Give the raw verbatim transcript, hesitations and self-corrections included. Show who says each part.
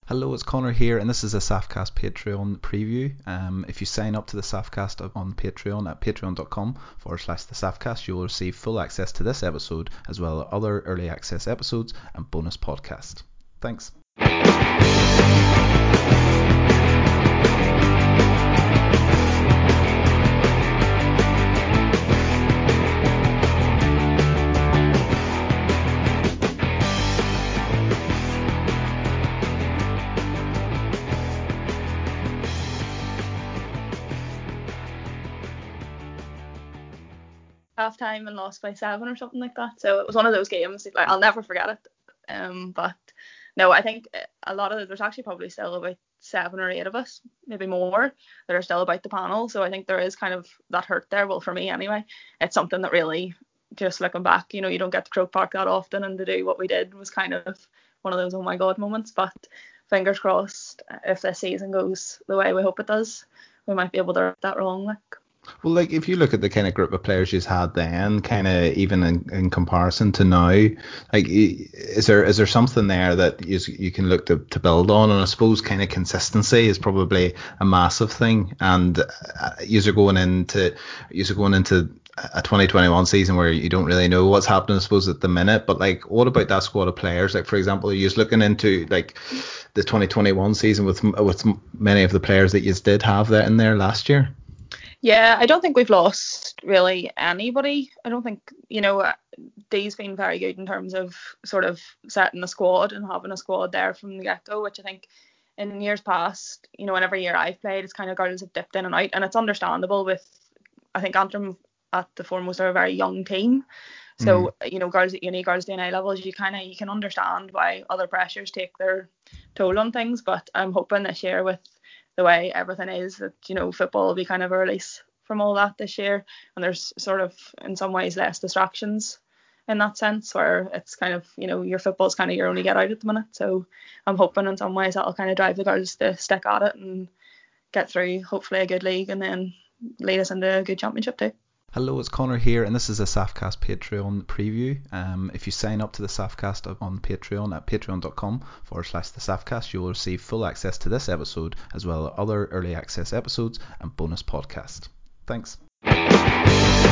Speaker 1: Hello, it's Connor here, and this is a SAFcast Patreon preview. Um, if you sign up to the SAFcast on Patreon at patreon.com forward slash the SAFcast, you will receive full access to this episode, as well as other early access episodes and bonus podcast. Thanks.
Speaker 2: Half time and lost by seven or something like that. So it was one of those games, like, I'll never forget it. Um, but no, I think a lot of there's actually probably still about seven or eight of us, maybe more, that are still about the panel. So I think there is kind of that hurt there. Well, for me anyway, it's something that really, just looking back, you know, you don't get to Croke Park that often, and to do what we did was kind of one of those oh my god moments. But fingers crossed, if this season goes the way we hope it does, we might be able to right that wrong. Like.
Speaker 1: Well, like if you look at the kind of group of players you've had then, kind of even in, in comparison to now, like is there is there something there that you you can look to, to build on? And I suppose kind of consistency is probably a massive thing. And uh, you're going into you're going into a twenty twenty-one season where you don't really know what's happening, I suppose, at the minute. But like, what about that squad of players? Like, for example, you're looking into like the twenty twenty-one season with with many of the players that you did have there in there last year.
Speaker 2: Yeah, I don't think we've lost really anybody. I don't think, you know, Dee's been very good in terms of sort of setting the squad and having a squad there from the get-go, which I think in years past, you know, in every year I've played, it's kind of girls have dipped in and out, and it's understandable with, I think Antrim at the foremost are a very young team. So, mm. you know, girls at uni, girls doing A levels, you kind of, you can understand why other pressures take their toll on things. But I'm hoping this year with the way everything is that, you know, football will be kind of a release from all that this year, and there's sort of in some ways less distractions in that sense, where it's kind of, you know, your football's kind of your only get out at the minute. So I'm hoping in some ways that'll kind of drive the girls to stick at it and get through hopefully a good league and then lead us into a good championship too.
Speaker 1: Hello, it's Connor here, and this is a SAFcast Patreon preview. Um, if you sign up to the SAFcast on Patreon at patreon.com forward slash the SAFcast, you will receive full access to this episode, as well as other early access episodes and bonus podcast. Thanks.